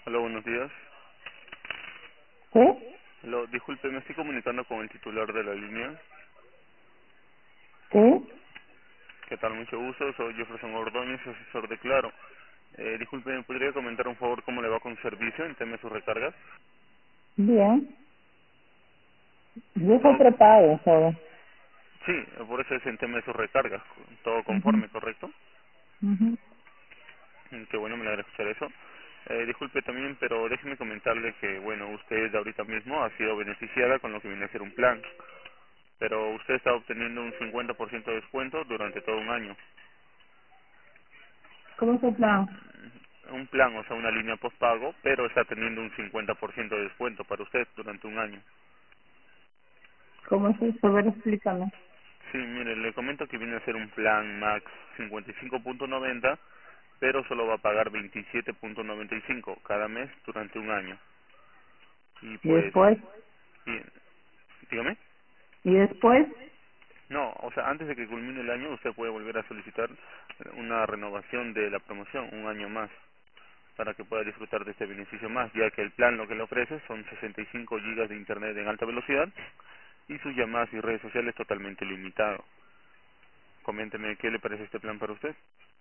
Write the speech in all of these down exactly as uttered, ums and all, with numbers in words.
Hola, buenos días. ¿Sí? Hello, disculpe, me estoy comunicando con el titular de la línea. ¿Sí? ¿Qué tal? Mucho gusto, soy Jefferson Ordóñez, asesor de Claro. Eh, disculpe, ¿me podría comentar un favor cómo le va con servicio en tema de sus recargas? Bien. Yo soy Todo, prepago, joven. sí, por eso es en tema de sus recargas, todo Ujú, conforme, ¿correcto? ujú. Mm, Qué bueno, me alegra escuchar eso. Eh, disculpe también, pero déjeme comentarle que, bueno, usted ahorita mismo ha sido beneficiada con lo que viene a ser un plan, pero usted está obteniendo un cincuenta por ciento de descuento durante todo un año. ¿Cómo es el plan? Un plan, o sea, una línea postpago, pero está teniendo un cincuenta por ciento de descuento para usted durante un año. ¿Cómo es eso? A ver, explícame. Sí, mire, le comento que viene a ser un plan Max cincuenta y cinco punto noventa, pero solo va a pagar veintisiete punto noventa y cinco cada mes durante un año. Y ¿Y pues, después? y- dígame. ¿Y después? No, o sea, antes de que culmine el año, usted puede volver a solicitar una renovación de la promoción, un año más, para que pueda disfrutar de este beneficio más, ya que el plan lo que le ofrece son sesenta y cinco gigas de internet en alta velocidad y sus llamadas y redes sociales totalmente limitado. Coménteme qué le parece este plan para usted.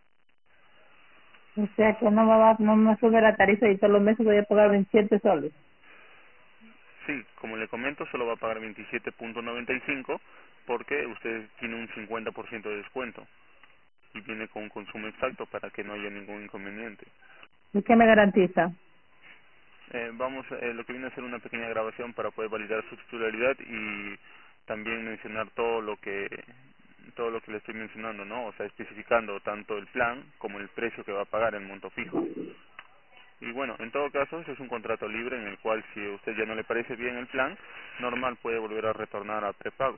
O sea, que no me va, no me sube la tarifa y todos los meses voy a pagar veintisiete soles. Sí, como le comento, solo va a pagar veintisiete punto noventa y cinco porque usted tiene un cincuenta por ciento de descuento y viene con un consumo exacto para que no haya ningún inconveniente. ¿Y qué me garantiza? Eh, vamos, eh, lo que viene a ser una pequeña grabación para poder validar su titularidad y también mencionar todo lo que todo lo que le estoy mencionando, ¿no? O sea, especificando tanto el plan como el precio que va a pagar, el monto fijo. Y bueno, en todo caso, ese es un contrato libre en el cual si a usted ya no le parece bien el plan, normal puede volver a retornar a prepago.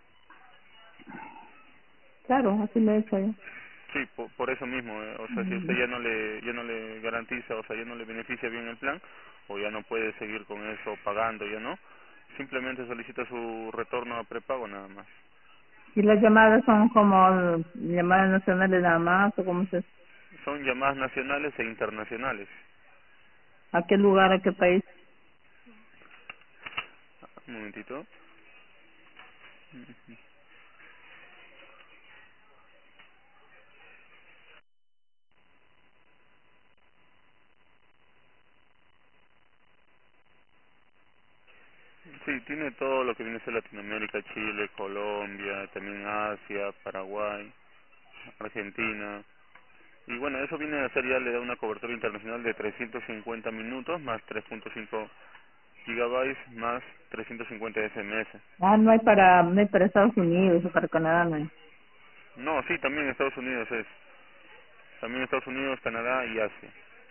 Claro, así lo he hecho yo. Sí, por, por eso mismo, eh, o sea, si usted Mm. ya no le ya no le garantiza, o sea, ya no le beneficia bien el plan, o ya no puede seguir con eso pagando, ya no, simplemente solicita su retorno a prepago nada más. ¿Y las llamadas son como llamadas nacionales nada más o cómo se? Son llamadas nacionales e internacionales. ¿A qué lugar, a qué país? Un momentito. Sí, tiene todo lo que viene a ser Latinoamérica, Chile, Colombia, también Asia, Paraguay, Argentina. Y bueno, eso viene a ser, ya le da una cobertura internacional de trescientos cincuenta minutos más tres punto cinco gigabytes más trescientos cincuenta S M S. Ah, no hay para, no hay para Estados Unidos o para Canadá, no hay. No, sí, también Estados Unidos es. También Estados Unidos, Canadá y Asia.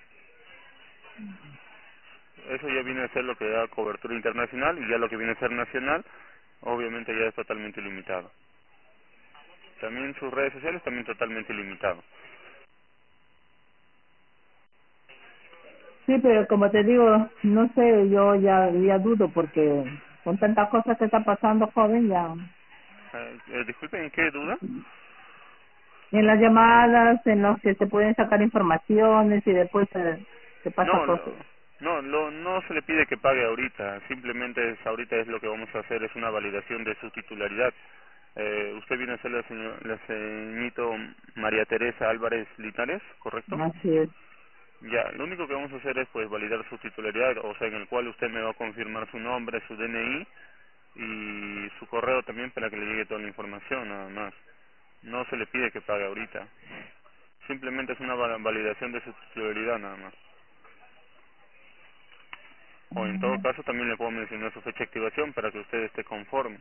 Eso ya viene a ser lo que da cobertura internacional y ya lo que viene a ser nacional, obviamente ya es totalmente limitado. También sus redes sociales también totalmente limitado. Sí, pero como te digo, no sé, yo ya, ya dudo porque con tantas cosas que está pasando, joven, ya. Eh, eh, disculpen, ¿en qué duda? En las llamadas, en los que se pueden sacar informaciones y después se, se pasa No, cosas. lo- no, lo, no se le pide que pague ahorita, simplemente es, ahorita es lo que vamos a hacer, es una validación de su titularidad. Eh, usted viene a ser la, señor, la señorito María Teresa Álvarez Linares, ¿correcto? Así es. Ya, lo único que vamos a hacer es pues validar su titularidad, o sea, en el cual usted me va a confirmar su nombre, su D N I y su correo también para que le llegue toda la información, nada más. No se le pide que pague ahorita, simplemente es una va- validación de su titularidad nada más. O en todo Mm. caso también le puedo mencionar su fecha de activación para que usted esté conforme,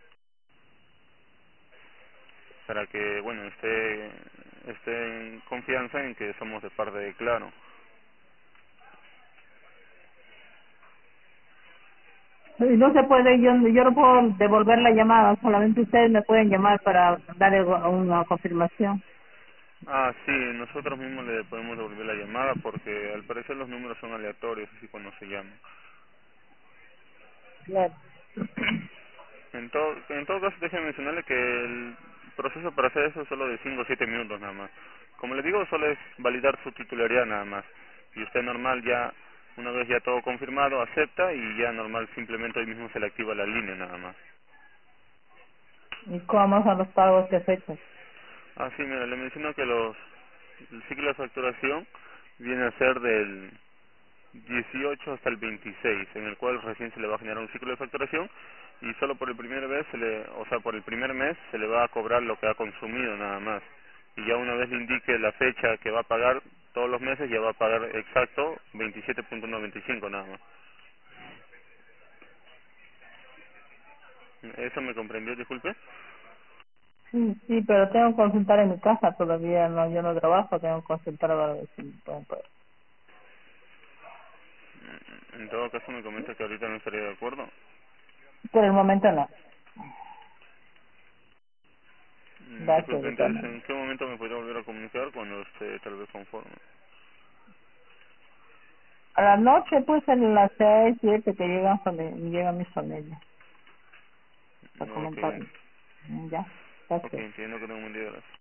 para que, bueno, esté, esté en confianza en que somos de parte de Claro. Y no se puede, yo, yo no puedo devolver la llamada, solamente ustedes me pueden llamar para dar algo- una confirmación. Ah, sí, nosotros mismos le podemos devolver la llamada porque al parecer los números son aleatorios así cuando se llama. Claro. En todo, en todo caso, déjeme mencionarle que el proceso para hacer eso es solo de cinco o siete minutos nada más. Como le digo, solo es validar su titularidad nada más. Y usted normal ya Una vez ya todo confirmado, acepta y ya normal, simplemente hoy mismo se le activa la línea nada más. ¿Y cómo son los pagos de fechas? Ah, sí, mira, le menciono que los el ciclo de facturación viene a ser del dieciocho hasta el veintiséis, en el cual recién se le va a generar un ciclo de facturación y solo por el primer vez se le, o sea, por el primer mes se le va a cobrar lo que ha consumido nada más. Y ya una vez le indique la fecha que va a pagar todos los meses, ya va a pagar exacto veintisiete punto noventa y cinco nada más. ¿Eso me comprendió, disculpe? Sí, sí, pero tengo que consultar en mi casa todavía, no, yo no trabajo, tengo que consultar para ver si pueden pagar. En todo caso me comenta que ahorita no estaría de acuerdo. Por el momento no. Mm, Gracias, Disculpe, de todas entonces, maneras. ¿en qué momento me podría volver a comunicar cuando esté tal vez conforme? A la noche, pues, en las seis, siete que llegan, fami- llegan mis familias para No, ok, comentar. Ya, ok, gracias. entiendo que tengo un buen día, gracias.